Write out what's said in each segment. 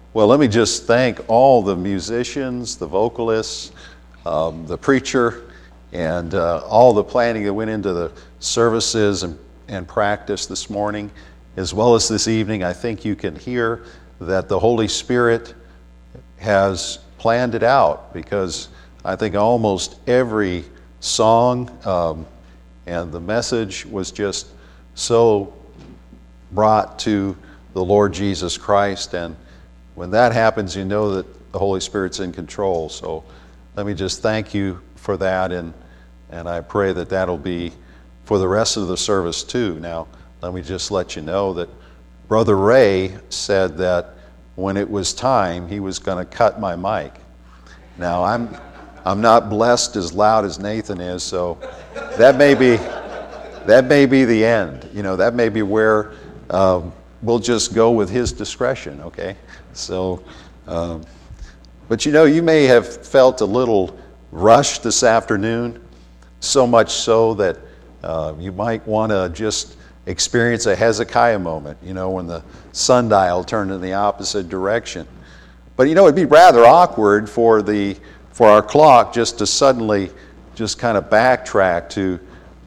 Well, let me just thank all the musicians, the vocalists, the preacher, and all the planning that went into the services and practice this morning, as well as this evening. I think you can hear that the Holy Spirit has planned it out, because I think almost every song and the message was just so brought to the Lord Jesus Christ. And when that happens, you know that the Holy Spirit's in control. So let me just thank you for that, and I pray that that'll be for the rest of the service too. Now, let me just let you know that Brother Ray said that when it was time, he was going to cut my mic. Now, I'm not blessed as loud as Nathan is, so that may be the end. You know, that may be where we'll just go with his discretion, okay? So, but you know, you may have felt a little rushed this afternoon, so much so that you might want to just experience a Hezekiah moment, you know, when the sundial turned in the opposite direction. But you know, it'd be rather awkward for our clock just to suddenly just kind of backtrack to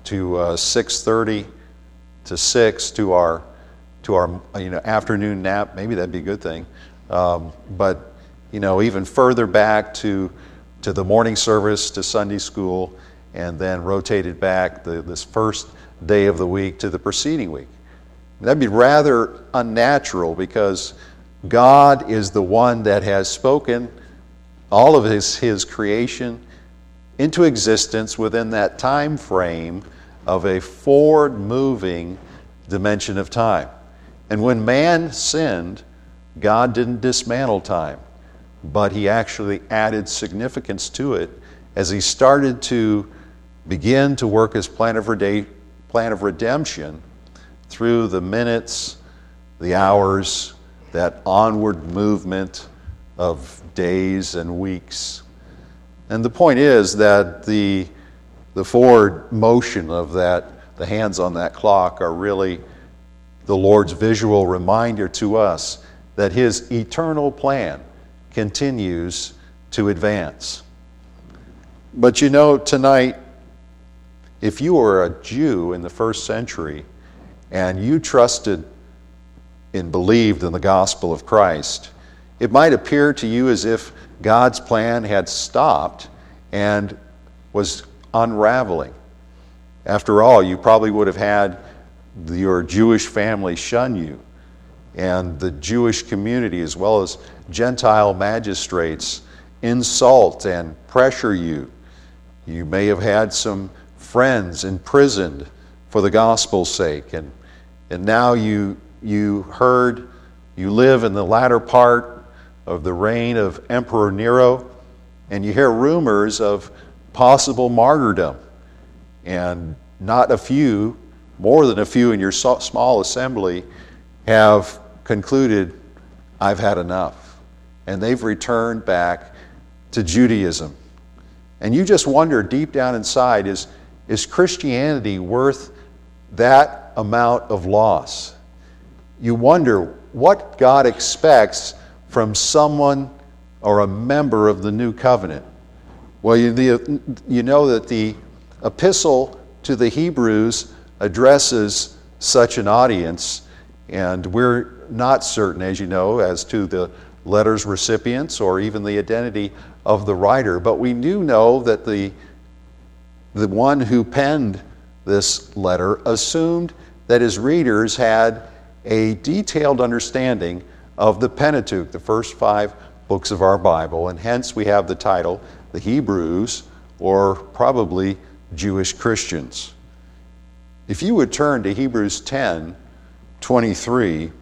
6:30 to 6 to our afternoon nap. Maybe that'd be a good thing. But you know, even further back to the morning service, to Sunday school, and then rotated back this first day of the week to the preceding week. That'd be rather unnatural, because God is the one that has spoken all of his creation into existence within that time frame of a forward-moving dimension of time. And when man sinned, God didn't dismantle time, but he actually added significance to it as he started to begin to work his plan of redemption through the minutes, the hours, that onward movement of days and weeks. And the point is that the forward motion of that, the hands on that clock, are really the Lord's visual reminder to us that his eternal plan continues to advance. But you know, tonight, if you were a Jew in the first century and you trusted and believed in the gospel of Christ, it might appear to you as if God's plan had stopped and was unraveling. After all, you probably would have had your Jewish family shun you, and the Jewish community, as well as Gentile magistrates, insult and pressure you. You may have had some friends imprisoned for the gospel's sake, and now you live in the latter part of the reign of Emperor Nero, and you hear rumors of possible martyrdom. And not a few, more than a few in your small assembly, have concluded, I've had enough. And they've returned back to Judaism. And you just wonder deep down inside, is Christianity worth that amount of loss? You wonder what God expects from someone or a member of the new covenant. Well, you know that the epistle to the Hebrews addresses such an audience, and we're not certain, as you know, as to the letter's recipients or even the identity of the writer, but we do know that the one who penned this letter assumed that his readers had a detailed understanding of the Pentateuch, the first 5 books of our Bible, and hence we have the title, the Hebrews, or probably Jewish Christians. If you would turn to Hebrews 10:23,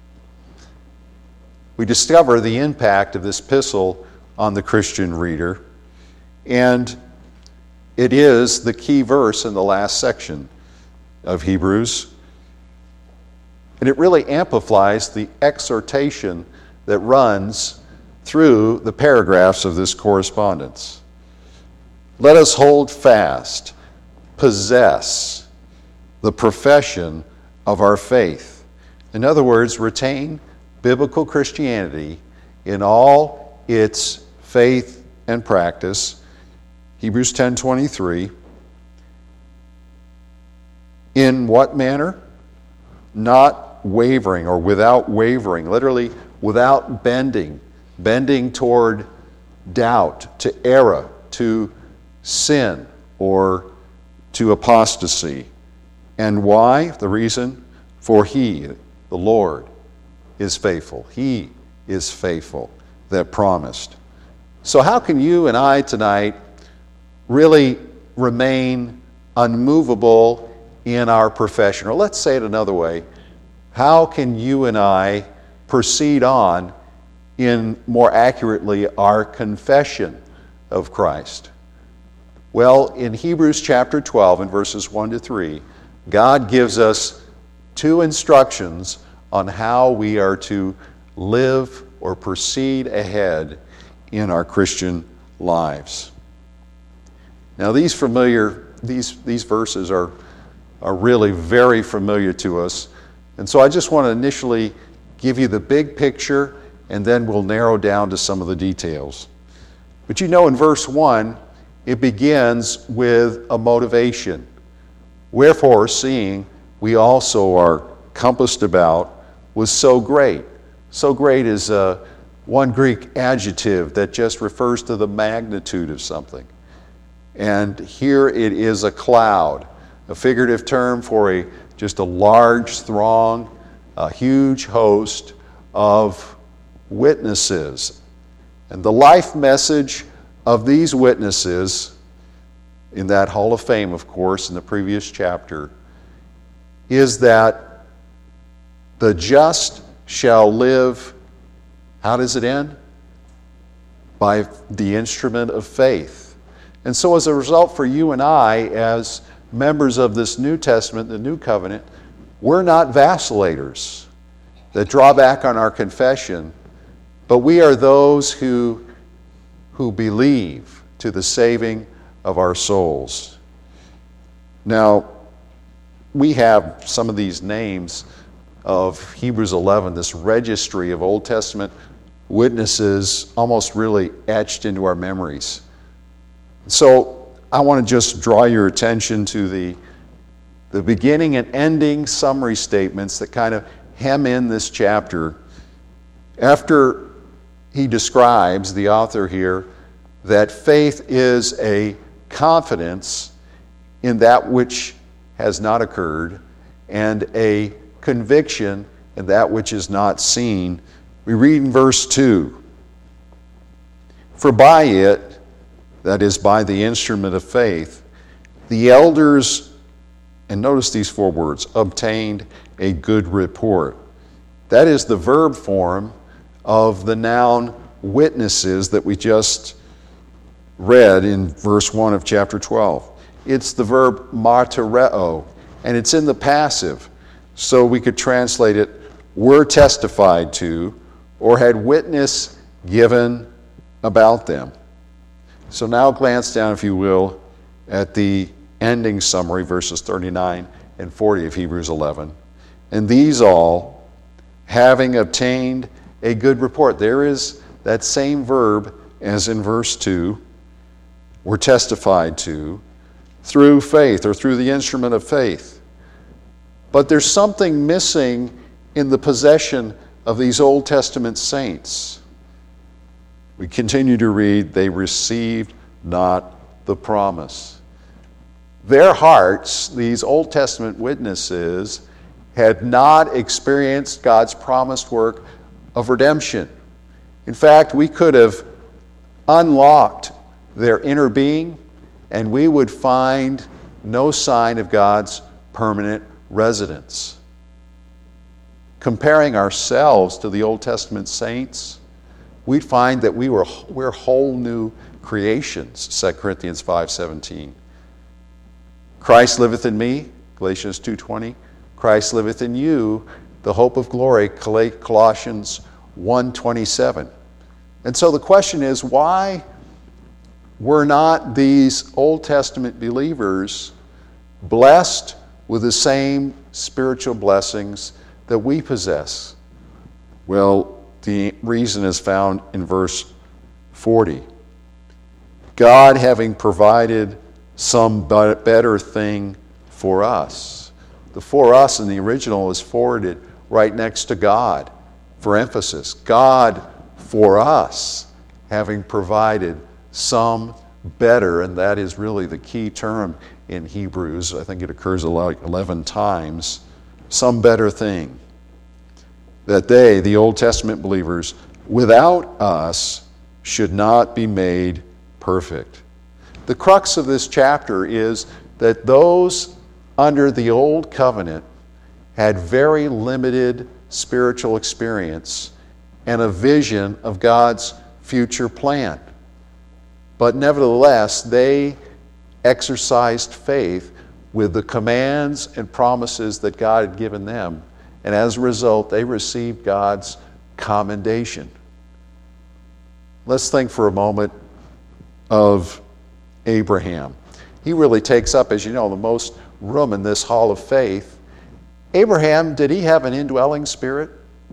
we discover the impact of this epistle on the Christian reader, and it is the key verse in the last section of Hebrews. And it really amplifies the exhortation that runs through the paragraphs of this correspondence. Let us hold fast, possess the profession of our faith. In other words, retain biblical Christianity in all its faith and practice. Hebrews 10:23. In what manner? Not wavering, or without wavering, literally without bending toward doubt, to error, to sin, or to apostasy. And why? The reason? For He, the Lord, is faithful. He is faithful that promised. So how can you and I tonight really remain unmovable in our profession? Or let's say it another way. How can you and I proceed on in, more accurately, our confession of Christ? Well, in Hebrews chapter 12 and verses 1 to 3, God gives us two instructions on how we are to live or proceed ahead in our Christian lives. Now, these verses are really very familiar to us. And so I just want to initially give you the big picture, and then we'll narrow down to some of the details. But you know, in verse 1, it begins with a motivation. Wherefore, seeing we also are compassed about with so great. So great is one Greek adjective that just refers to the magnitude of something. And here it is a cloud, a figurative term for just a large throng, a huge host of witnesses. And the life message of these witnesses, in that Hall of Fame, of course, in the previous chapter, is that the just shall live. How does it end? By the instrument of faith. And so as a result, for you and I, as members of this New Testament, the New Covenant, we're not vacillators that draw back on our confession, but we are those who believe to the saving of our souls. Now, we have some of these names of Hebrews 11, this registry of Old Testament witnesses, almost really etched into our memories. So I want to just draw your attention to the beginning and ending summary statements that kind of hem in this chapter. After he describes, the author here, that faith is a confidence in that which has not occurred and a conviction in that which is not seen, we read in verse 2, for by it, that is, by the instrument of faith, the elders, and notice these four words, obtained a good report. That is the verb form of the noun witnesses that we just read in verse 1 of chapter 12. It's the verb martyreo, and it's in the passive. So we could translate it, were testified to, or had witness given about them. So now glance down, if you will, at the ending summary, verses 39 and 40 of Hebrews 11. And these all, having obtained a good report. There is that same verb as in verse 2, were testified to through faith, or through the instrument of faith. But there's something missing in the possession of these Old Testament saints. We continue to read, they received not the promise. Their hearts, these Old Testament witnesses, had not experienced God's promised work of redemption. In fact, we could have unlocked their inner being, and we would find no sign of God's permanent residence. Comparing ourselves to the Old Testament saints, we'd find that we're whole new creations, 2 Corinthians 5:17. Christ liveth in me, Galatians 2:20. Christ liveth in you, the hope of glory, Colossians 1:27. And so the question is, why were not these Old Testament believers blessed with the same spiritual blessings that we possess? Well, the reason is found in verse 40. God having provided some better thing for us. The "for us" in the original is forwarded right next to God for emphasis. God for us having provided some better, and that is really the key term in Hebrews. I think it occurs 11 times. Some better thing. That they, the Old Testament believers, without us should not be made perfect. The crux of this chapter is that those under the Old Covenant had very limited spiritual experience and a vision of God's future plan. But nevertheless, they exercised faith with the commands and promises that God had given them. And as a result, they received God's commendation. Let's think for a moment of Abraham. He really takes up, as you know, the most room in this hall of faith. Abraham, did he have an indwelling spirit?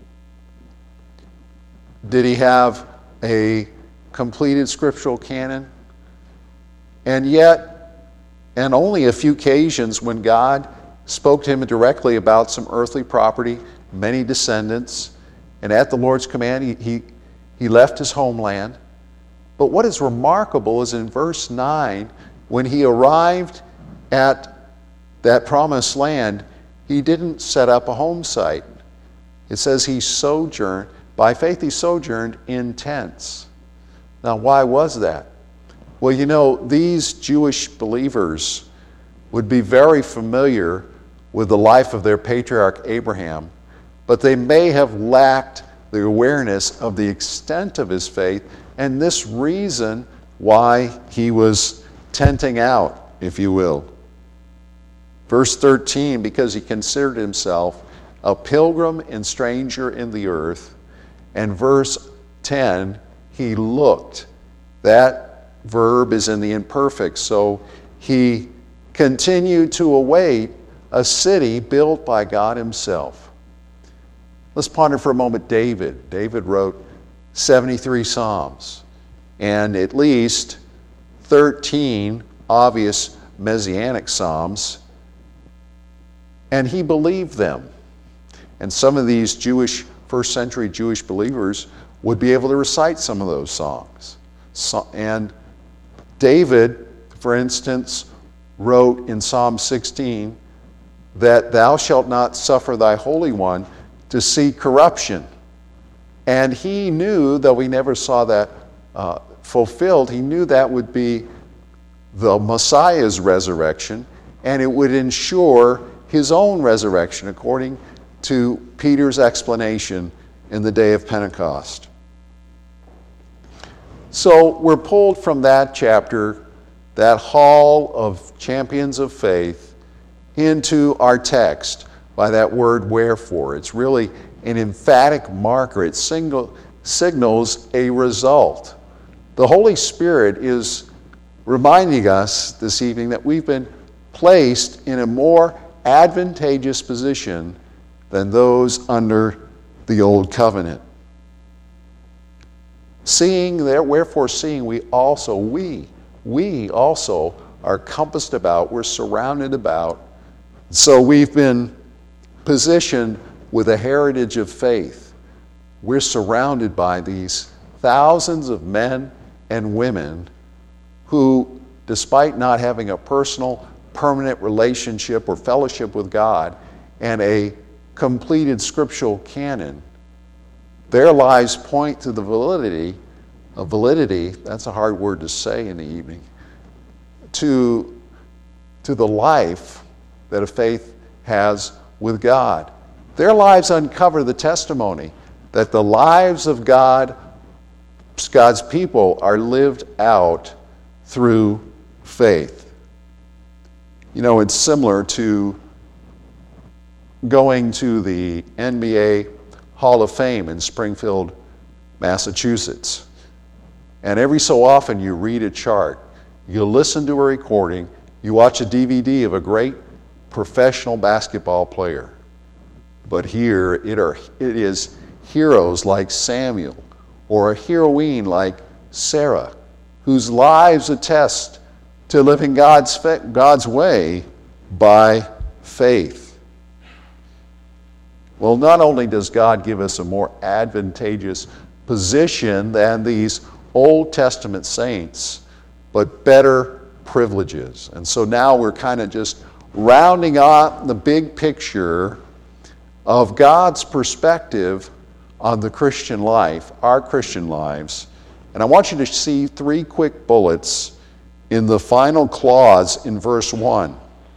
Did he have a completed scriptural canon? And yet, and only a few occasions when God spoke to him directly about some earthly property, many descendants, and at the Lord's command, he left his homeland. But what is remarkable is in verse 9, when he arrived at that promised land, he didn't set up a home site. It says he sojourned, by faith he sojourned in tents. Now, why was that? Well, you know, these Jewish believers would be very familiar with the life of their patriarch Abraham, but they may have lacked the awareness of the extent of his faith and this reason why he was tenting out, if you will. Verse 13, because he considered himself a pilgrim and stranger in the earth. And verse 10, he looked. That verb is in the imperfect, so he continued to await a city built by God himself. Let's ponder for a moment David. David wrote 73 Psalms and at least 13 obvious messianic Psalms, and he believed them. And some of these first century Jewish believers would be able to recite some of those songs. And David, for instance, wrote in Psalm 16 that thou shalt not suffer thy Holy One to see corruption. And he knew, though we never saw that fulfilled, he knew that would be the Messiah's resurrection, and it would ensure his own resurrection, according to Peter's explanation in the day of Pentecost. So we're pulled from that chapter, that hall of champions of faith, into our text by that word wherefore. It's really an emphatic marker. It signals a result. The Holy Spirit is reminding us this evening that we've been placed in a more advantageous position than those under the Old Covenant. Wherefore seeing we also are compassed about, we're surrounded about. So we've been positioned with a heritage of faith. We're surrounded by these thousands of men and women who, despite not having a personal, permanent relationship or fellowship with God and a completed scriptural canon, their lives point to the validity, that's a hard word to say in the evening, to the life that a faith has with God. Their lives uncover the testimony that the lives of God's people are lived out through faith. You know, it's similar to going to the NBA Hall of Fame in Springfield, Massachusetts. And every so often you read a chart, you listen to a recording, you watch a DVD of a great professional basketball player. But here it is heroes like Samuel, or a heroine like Sarah, whose lives attest to living God's way by faith. Well, not only does God give us a more advantageous position than these Old Testament saints, but better privileges. And so now we're kind of just rounding out the big picture of God's perspective on the Christian life, our Christian lives. And I want you to see 3 quick bullets in the final clause in verse 1.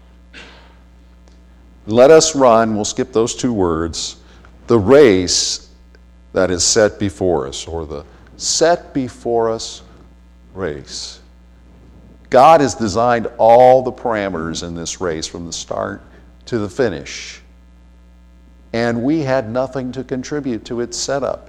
Let us run, we'll skip those 2 words, the race that is set before us, or the set before us race. God has designed all the parameters in this race from the start to the finish. And we had nothing to contribute to its setup.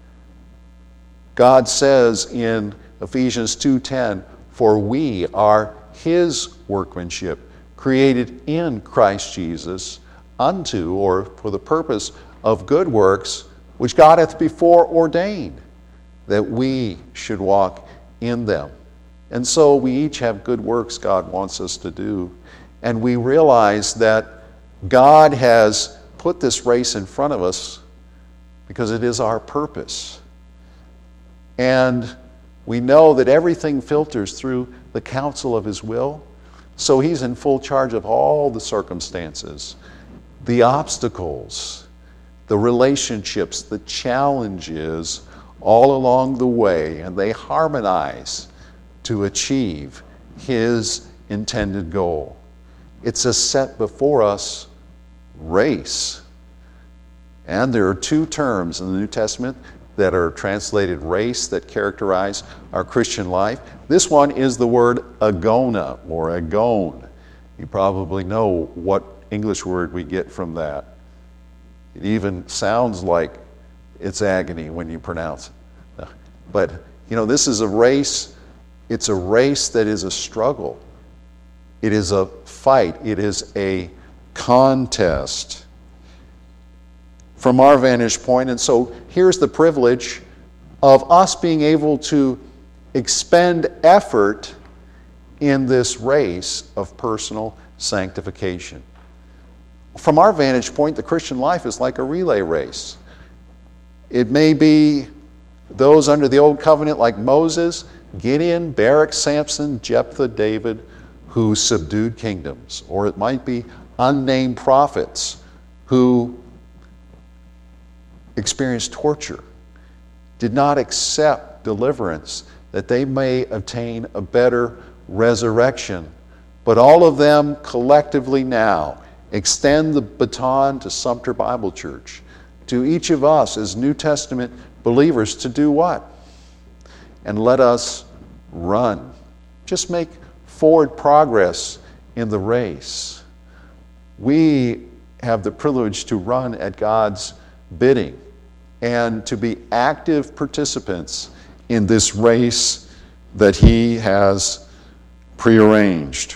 God says in Ephesians 2:10, "For we are His workmanship, created in Christ Jesus, unto," or for the purpose of good works, "which God hath before ordained, that we should walk in them." And so we each have good works God wants us to do. And we realize that God has put this race in front of us because it is our purpose. And we know that everything filters through the counsel of His will. So He's in full charge of all the circumstances, the obstacles, the relationships, the challenges all along the way, and they harmonize to achieve His intended goal. It's a set before us race. And there are 2 terms in the New Testament that are translated race that characterize our Christian life. This one is the word agona, or agone. You probably know what English word we get from that. It even sounds like it's agony when you pronounce it. But, this is a race. It's a race that is a struggle. It is a fight. It is a contest from our vantage point. And so here's the privilege of us being able to expend effort in this race of personal sanctification. From our vantage point, the Christian life is like a relay race. It may be those under the Old Covenant like Moses, Gideon, Barak, Samson, Jephthah, David, who subdued kingdoms. Or it might be unnamed prophets who experienced torture, did not accept deliverance, that they may obtain a better resurrection. But all of them collectively now extend the baton to Sumter Bible Church, to each of us as New Testament believers, to do what? And let us run. Just make forward progress in the race. We have the privilege to run at God's bidding and to be active participants in this race that He has prearranged.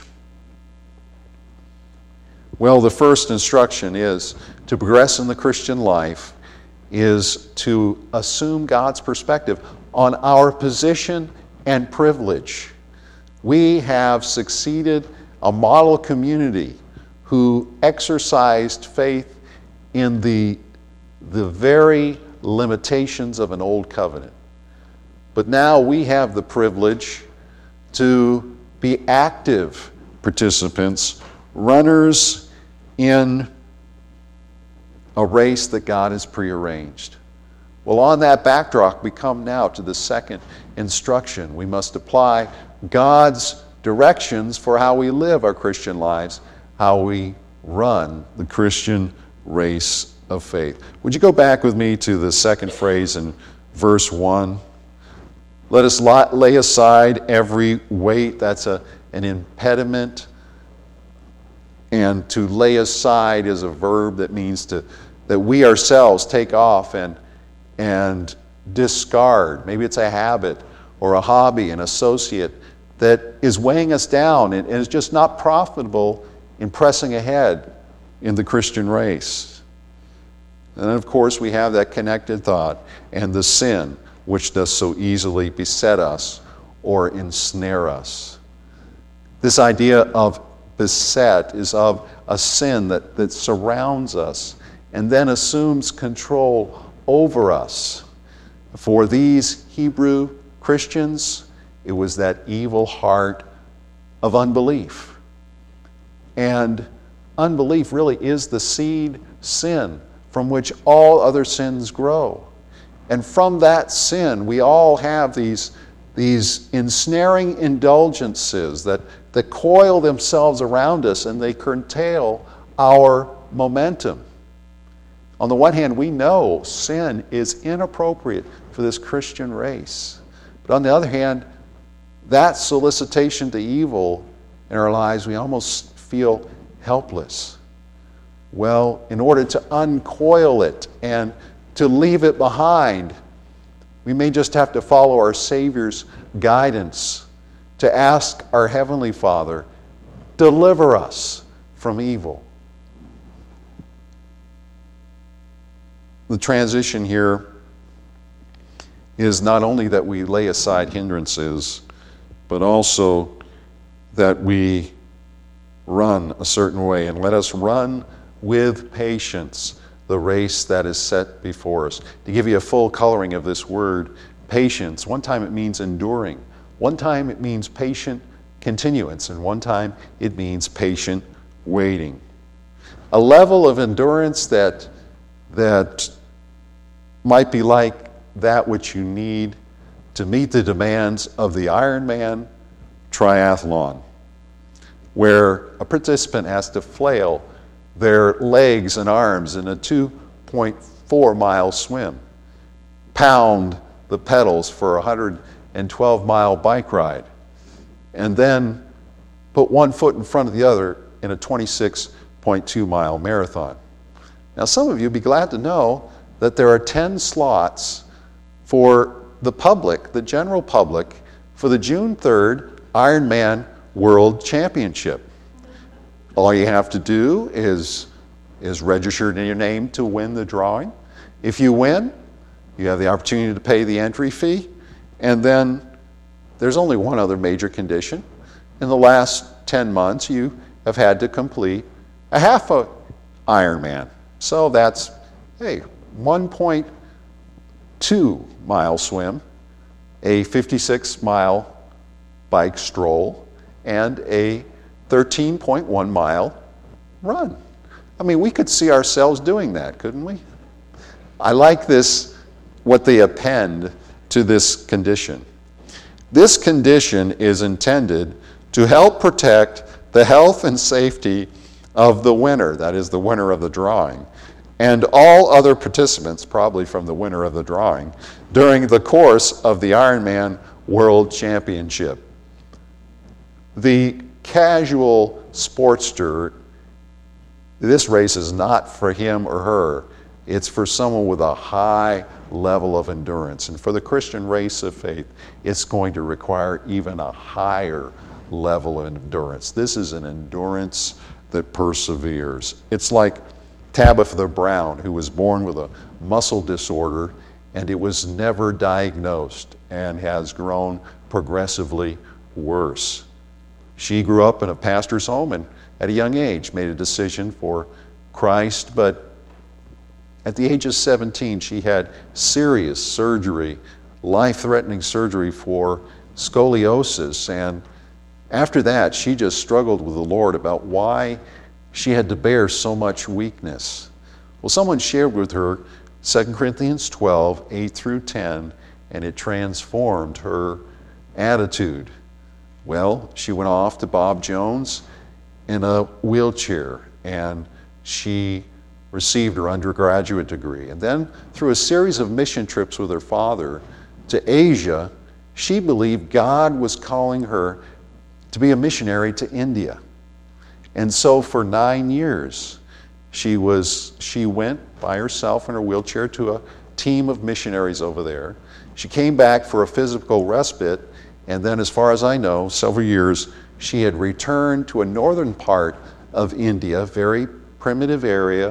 Well, the first instruction is to progress in the Christian life is to assume God's perspective on our position and privilege. We have succeeded a model community who exercised faith in the very limitations of an old covenant. But now we have the privilege to be active participants, runners in a race that God has prearranged. Well, on that backdrop, we come now to the second instruction. We must apply God's directions for how we live our Christian lives, how we run the Christian race of faith. Would you go back with me to the second phrase in verse 1? Let us lay aside every weight that's an impediment. And to lay aside is a verb that means that we ourselves take off and discard. Maybe it's a habit or a hobby, an associate that is weighing us down and is just not profitable in pressing ahead in the Christian race. And then, of course, we have that connected thought and the sin which does so easily beset us or ensnare us. This idea of beset is of a sin that surrounds us and then assumes control over us. For these Hebrew Christians, it was that evil heart of unbelief. And unbelief really is the seed sin from which all other sins grow. And from that sin, we all have these ensnaring indulgences that coil themselves around us and they curtail our momentum. On the one hand, we know sin is inappropriate for this Christian race. But on the other hand, that solicitation to evil in our lives, we almost feel helpless. Well, in order to uncoil it and to leave it behind, we may just have to follow our Savior's guidance to ask our Heavenly Father, deliver us from evil. The transition here is not only that we lay aside hindrances, but also that we run a certain way. And let us run with patience the race that is set before us. To give you a full coloring of this word, patience, one time it means enduring. One time it means patient continuance. And one time it means patient waiting. A level of endurance that might be like that which you need to meet the demands of the Ironman triathlon, where a participant has to flail their legs and arms in a 2.4-mile swim, pound the pedals for a 112-mile bike ride, and then put one foot in front of the other in a 26.2-mile marathon. Now, some of you will be glad to know that there are 10 slots for the public, the general public, for the June 3rd Ironman World Championship. All you have to do is register your name to win the drawing. If you win, you have the opportunity to pay the entry fee. And then there's only one other major condition. In the last 10 months, you have had to complete a half a Ironman. So that's, 1.2-mile swim, a 56-mile bike stroll, and a 13.1-mile run. I mean, we could see ourselves doing that, couldn't we? I like this, what they append to this condition. This condition is intended to help protect the health and safety of the winner, that is the winner of the drawing, and all other participants, probably from the winner of the drawing, during the course of the Ironman World Championship. The casual sportster, this race is not for him or her. It's for someone with a high level of endurance. And for the Christian race of faith, it's going to require even a higher level of endurance. This is an endurance that perseveres. It's like Tabitha Brown, who was born with a muscle disorder, and it was never diagnosed and has grown progressively worse. She grew up in a pastor's home and at a young age made a decision for Christ, but at the age of 17, she had serious surgery, life-threatening surgery for scoliosis, and after that, she just struggled with the Lord about why she had to bear so much weakness. Well, someone shared with her 2 Corinthians 12, 8 through 10, and it transformed her attitude. Well, she went off to Bob Jones in a wheelchair, and she received her undergraduate degree. And then, through a series of mission trips with her father to Asia, she believed God was calling her to be a missionary to India. And so for 9 years, she went by herself in her wheelchair to a team of missionaries over there. She came back for a physical respite, and then, as far as I know, several years, she had returned to a northern part of India, very primitive area,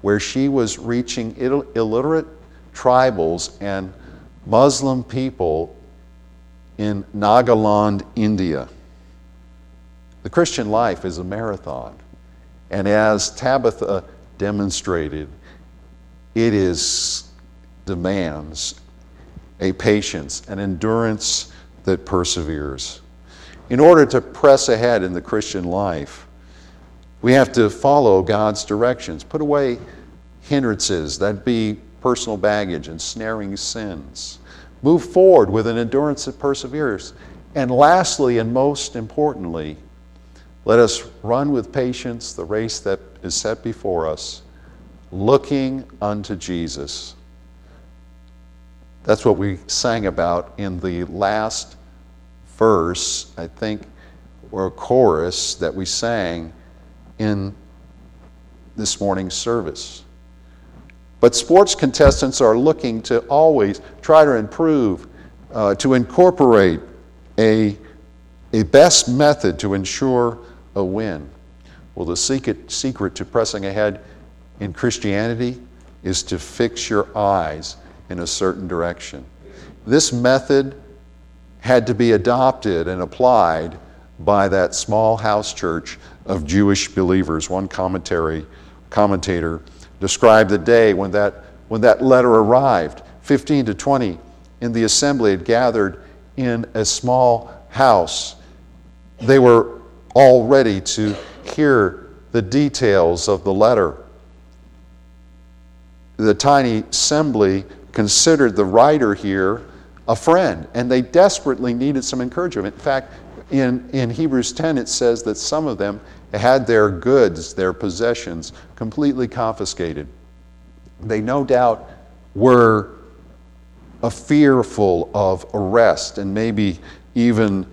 where she was reaching illiterate tribals and Muslim people in Nagaland, India. The Christian life is a marathon. And as Tabitha demonstrated, it demands a patience, an endurance that perseveres. In order to press ahead in the Christian life, we have to follow God's directions, put away hindrances, that be personal baggage and snaring sins. Move forward with an endurance that perseveres. And lastly, and most importantly, let us run with patience the race that is set before us, looking unto Jesus. That's what we sang about in the last verse, I think, or chorus that we sang in this morning's service. But sports contestants are looking to always try to improve, to incorporate a best method to ensure a win. Well, the secret to pressing ahead in Christianity is to fix your eyes in a certain direction. This method had to be adopted and applied by that small house church of Jewish believers. One commentator described the day when that letter arrived. 15 to 20 in the assembly had gathered in a small house. They were all ready to hear the details of the letter. The tiny assembly considered the writer here a friend, and they desperately needed some encouragement. In fact, in Hebrews 10 it says that some of them had their goods, their possessions, completely confiscated. They no doubt were fearful of arrest and maybe even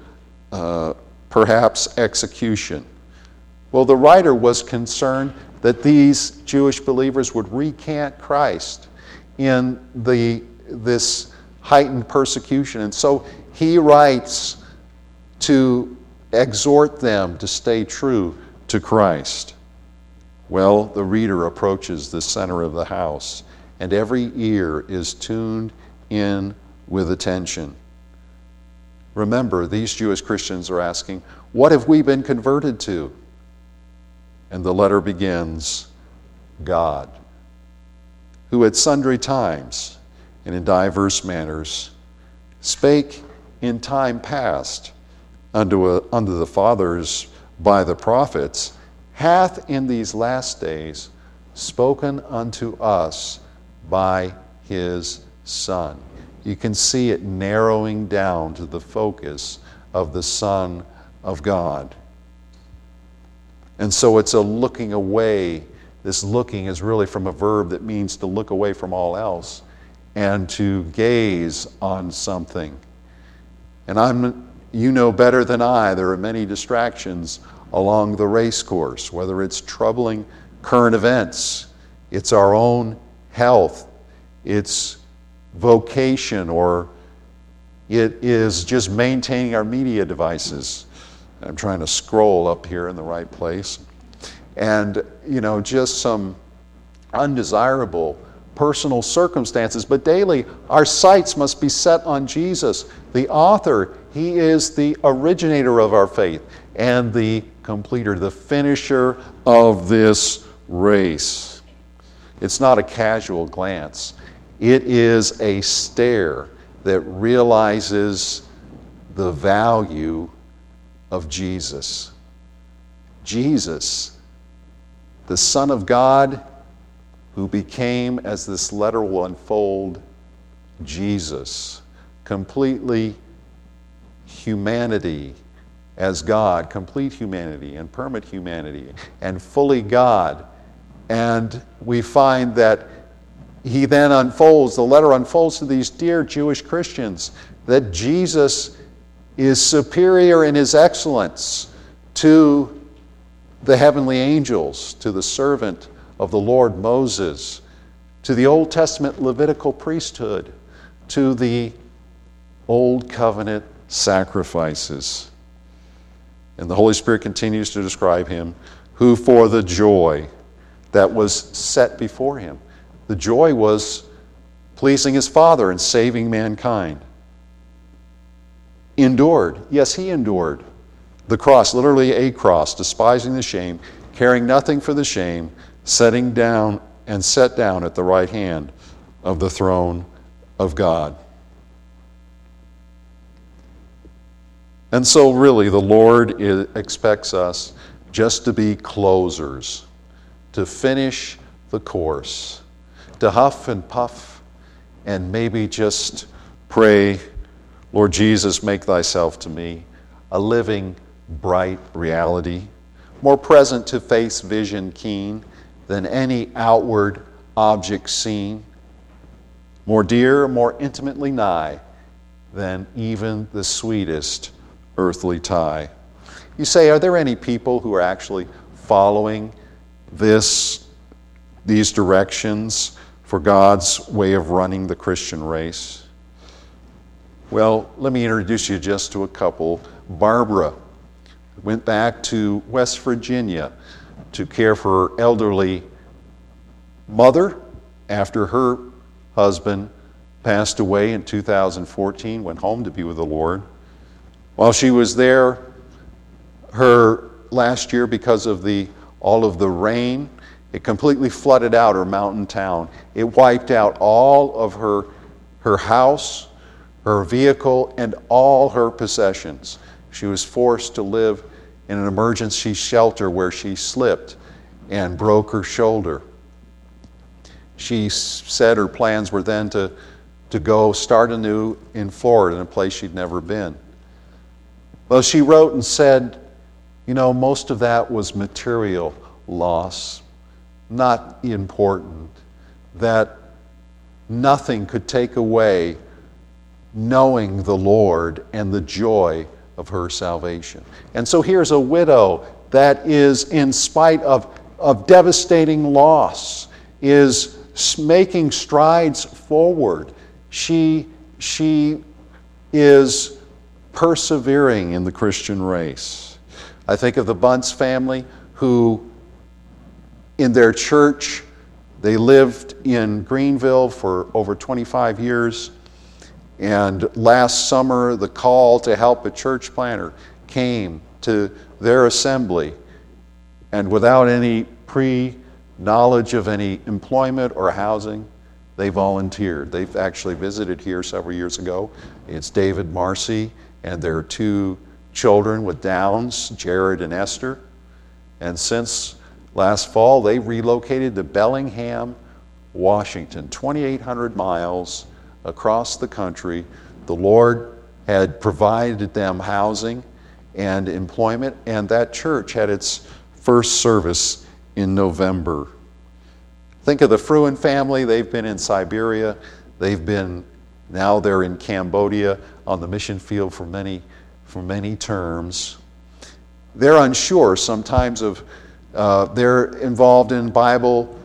perhaps execution. Well, the writer was concerned that these Jewish believers would recant Christ in this heightened persecution. And so he writes to exhort them to stay true to Christ. Well, the reader approaches the center of the house, and every ear is tuned in with attention. Remember, these Jewish Christians are asking, what have we been converted to? And the letter begins, God, who at sundry times and in diverse manners spake in time past unto the fathers by the prophets, hath in these last days spoken unto us by his Son. You can see it narrowing down to the focus of the Son of God. And so it's a looking away. This looking is really from a verb that means to look away from all else and to gaze on something. And you know better than I, there are many distractions along the race course, whether it's troubling current events, it's our own health, it's vocation, or it is just maintaining our media devices. I'm trying to scroll up here in the right place. And, just some undesirable personal circumstances. But daily, our sights must be set on Jesus, the author. He is the originator of our faith and the completer, the finisher of this race. It's not a casual glance. It is a stare that realizes the value of Jesus. Jesus, the Son of God, who became, as this letter will unfold, Jesus, completely humanity as God, complete humanity and permanent humanity, and fully God. And we find that he then unfolds, the letter unfolds to these dear Jewish Christians, that Jesus is superior in his excellence to the heavenly angels, to the servant of the Lord Moses, to the Old Testament Levitical priesthood, to the Old Covenant sacrifices. And the Holy Spirit continues to describe him, who for the joy that was set before him. The joy was pleasing his Father and saving mankind. Endured. Yes, he endured the cross, literally a cross, despising the shame, caring nothing for the shame, setting down and set down at the right hand of the throne of God. And so really the Lord expects us just to be closers, to finish the course, to huff and puff and maybe just pray, Lord Jesus, make thyself to me a living, bright reality, more present to face vision keen than any outward object seen, more dear, more intimately nigh than even the sweetest earthly tie. You say, are there any people who are actually following these directions for God's way of running the Christian race? Well, let me introduce you just to a couple. Barbara went back to West Virginia to care for her elderly mother after her husband passed away in 2014, went home to be with the Lord. While she was there, her last year, because of all of the rain, it completely flooded out her mountain town. It wiped out all of her house, her vehicle, and all her possessions. She was forced to live in an emergency shelter where she slipped and broke her shoulder. She said her plans were then to go start anew in Florida, in a place she'd never been. Well, she wrote and said, most of that was material loss, not important, that nothing could take away knowing the Lord and the joy of her salvation. And so here's a widow that is, in spite of devastating loss, is making strides forward. She is persevering in the Christian race. I think of the Bunce family who, in their church, they lived in Greenville for over 25 years. And last summer, the call to help a church planter came to their assembly. And without any pre-knowledge of any employment or housing, they volunteered. They've actually visited here several years ago. It's David Marcy and their two children with Downs, Jared and Esther. And since last fall, they relocated to Bellingham, Washington, 2,800 miles across the country. The Lord had provided them housing and employment, and that church had its first service in November. Think of the Fruin family. They've been in Siberia. Now they're in Cambodia on the mission field for many terms. They're unsure sometimes they're involved in Bible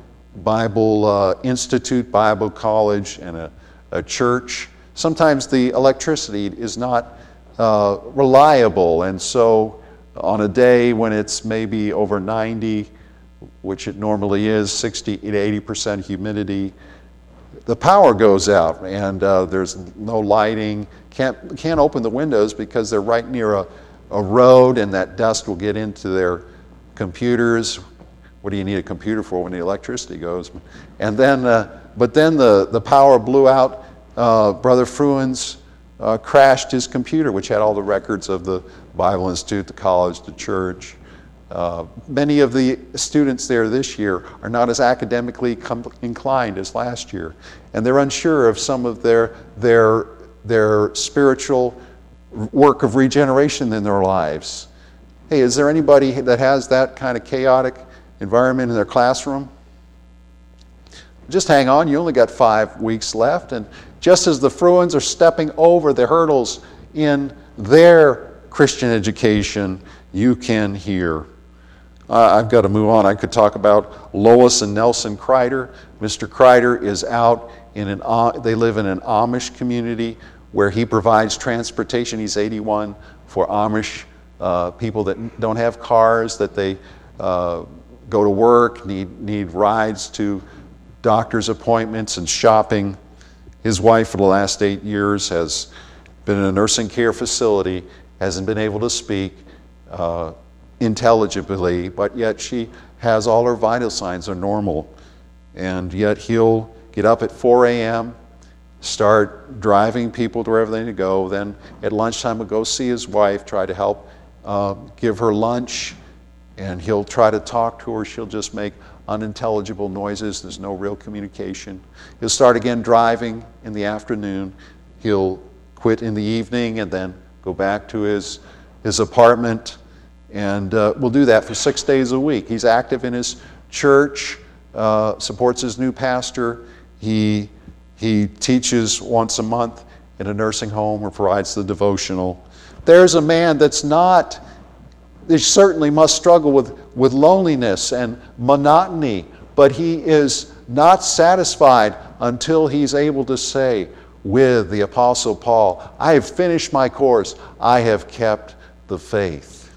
Institute, Bible College, and a church. Sometimes the electricity is not reliable, and so on a day when it's maybe over 90, which it normally is, 60 to 80% humidity, the power goes out, and there's no lighting. Can't open the windows because they're right near a road, and that dust will get into their computers. What do you need a computer for when the electricity goes? And then, but then the power blew out. Brother Fruins crashed his computer, which had all the records of the Bible Institute, the college, the church. Many of the students there this year are not as academically inclined as last year, and they're unsure of some of their spiritual work of regeneration in their lives. Hey, is there anybody that has that kind of chaotic environment in their classroom? Just hang on, you only got 5 weeks left, and just as the Fruins are stepping over the hurdles in their Christian education, you can hear. I've got to move on. I could talk about Lois and Nelson Kreider. Mr. Kreider is out they live in an Amish community where he provides transportation. He's 81 for Amish people that don't have cars, that they go to work, need rides to doctor's appointments and shopping. His wife for the last 8 years has been in a nursing care facility, hasn't been able to speak intelligibly, but yet she has all her vital signs are normal. And yet he'll get up at 4 a.m., start driving people to wherever they need to go. Then at lunchtime he'll go see his wife, try to help give her lunch, and he'll try to talk to her. She'll just make unintelligible noises. There's no real communication. He'll start again driving in the afternoon. He'll quit in the evening and then go back to his apartment, and we'll do that for 6 days a week. He's active in his church, supports his new pastor. He teaches once a month in a nursing home or provides the devotional. There's a man that's not, he certainly must struggle with loneliness and monotony, but he is not satisfied until he's able to say with the Apostle Paul, I have finished my course, I have kept the faith.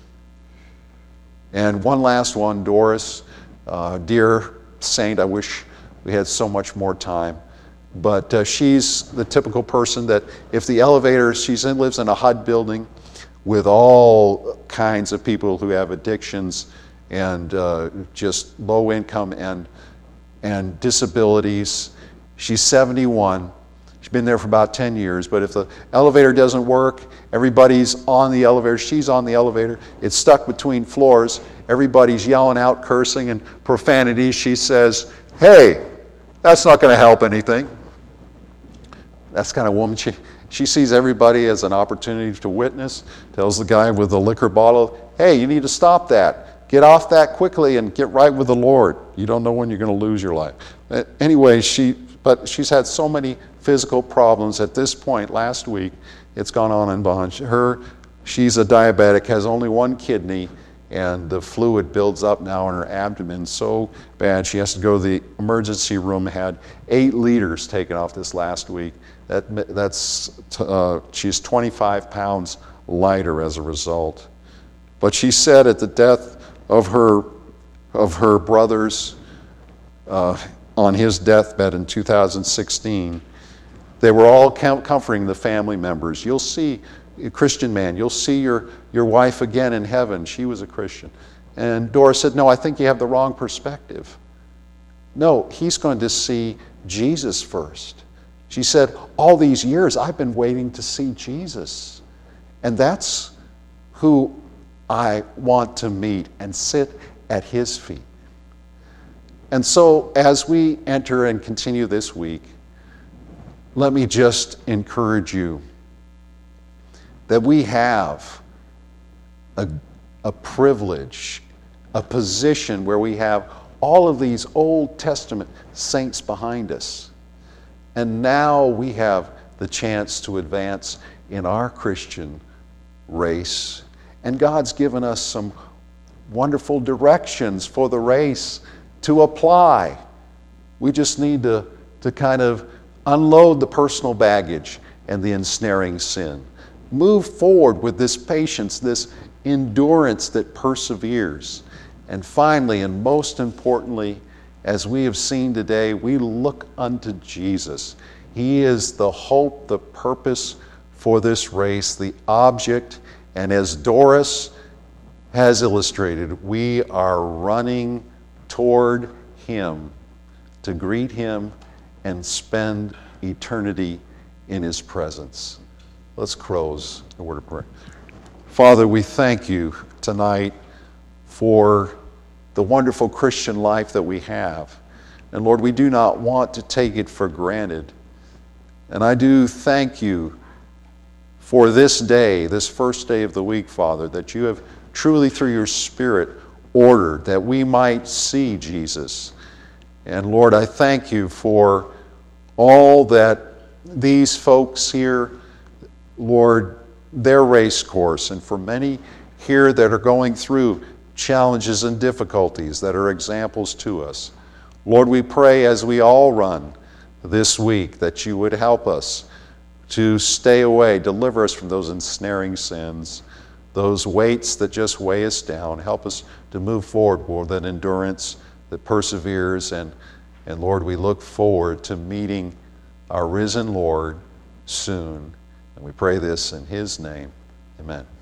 And one last one, Doris, dear saint, I wish we had so much more time. But she's the typical person that if the elevator, lives in a HUD building with all kinds of people who have addictions and just low income and disabilities. She's 71. She's been there for about 10 years. But if the elevator doesn't work, everybody's on the elevator. She's on the elevator. It's stuck between floors. Everybody's yelling out, cursing, and profanity. She says, hey, that's not going to help anything. That's the kind of woman she sees everybody as an opportunity to witness. Tells the guy with the liquor bottle, hey, you need to stop that. Get off that quickly and get right with the Lord. You don't know when you're going to lose your life. Anyway, but she's had so many physical problems at this point. Last week, it's gone on and on. She's a diabetic, has only one kidney, and the fluid builds up now in her abdomen so bad she has to go to the emergency room. Had 8 liters taken off this last week. She's 25 pounds lighter as a result. But she said at the death of her brothers on his deathbed in 2016, they were all comforting the family members. You'll see, a Christian man, you'll see your wife again in heaven. She was a Christian. And Doris said, no, I think you have the wrong perspective. No, he's going to see Jesus first. She said, all these years I've been waiting to see Jesus. And that's who I want to meet and sit at his feet. And so as we enter and continue this week, let me just encourage you that we have a privilege, a position where we have all of these Old Testament saints behind us. And now we have the chance to advance in our Christian race. And God's given us some wonderful directions for the race to apply. We just need to kind of unload the personal baggage and the ensnaring sin. Move forward with this patience, this endurance that perseveres. And finally, and most importantly, as we have seen today, we look unto Jesus. He is the hope, the purpose for this race, the object. And as Doris has illustrated, we are running toward him to greet him and spend eternity in his presence. Let's close a word of prayer. Father, we thank you tonight for the wonderful Christian life that we have. And Lord, we do not want to take it for granted. And I do thank you for this day, this first day of the week, Father, that you have truly through your Spirit ordered that we might see Jesus. And Lord, I thank you for all that these folks here, Lord, their race course, and for many here that are going through challenges and difficulties that are examples to us. Lord, we pray as we all run this week that you would help us to stay away, deliver us from those ensnaring sins. those weights that just weigh us down. Help us to move forward with that endurance that perseveres. And Lord, we look forward to meeting our risen Lord soon. And we pray this in His name. Amen.